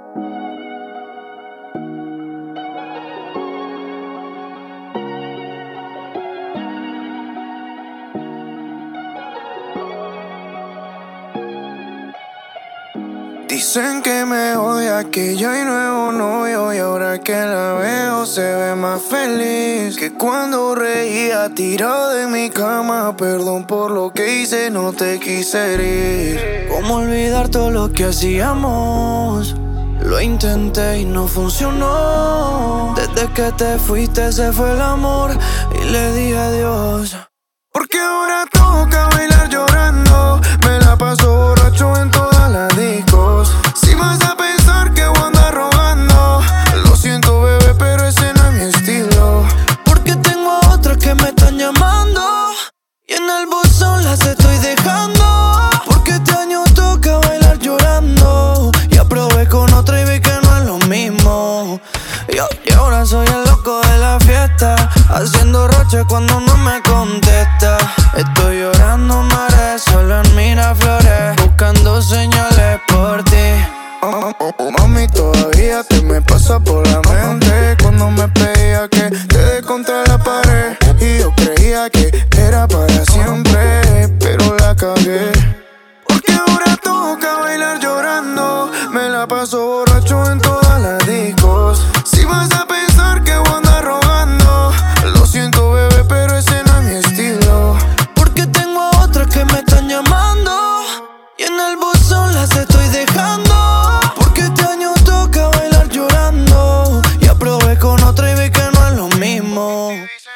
Dicen que me odia, que yo hay nuevo novio y ahora que la veo se ve más feliz que cuando reía tirado de mi cama. Perdón por lo que hice, no te quise herir. ¿Cómo olvidar todo lo que hacíamos? Lo intenté y no funcionó. Desde que te fuiste se fue el amor y le dije adiós. Porque ahora toca bailar llorando. Me la paso borracho en todas las discos. Si vas a pensar que voy a andar rogando, lo siento bebé, pero ese no es mi estilo. Porque tengo a otras que me están llamando y en el buzón las estoy dejando. Porque este año toca bailar llorando. Y aprobé con otra y vi que no es lo mismo. Y ahora soy el loco de la fiesta, haciendo roche cuando no me contesta. Estoy llorando mares, solo en Miraflores, buscando señales por ti. Mami, todavía te me pasa por la mente cuando me pedía que te dé contra la pared. Y yo creía que era para siempre, pero la cagué. Porque ahora toca bailar llorando. Me la paso borracho en todas las discos. Si vas a pensar que voy a andar rogando, lo siento bebé, pero ese no es mi estilo. Porque tengo a otras que me están llamando y en el buzón las estoy dejando. Porque este año toca bailar llorando. Y aprobé con otra y vi que no es lo mismo.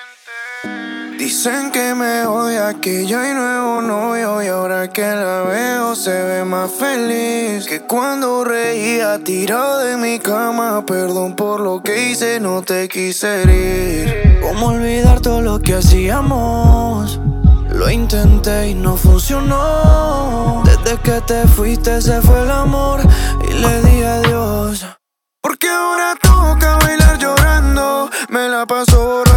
Dicen que me odia, que yo hay nuevo novio y ahora que la veo se ve más feliz que cuando reía tirado de mi cama. Perdón por lo que hice, no te quise herir. ¿Cómo olvidar todo lo que hacíamos? Lo intenté y no funcionó. Desde que te fuiste se fue el amor y le dije adiós. Porque ahora toca bailar llorando. Me la paso borracho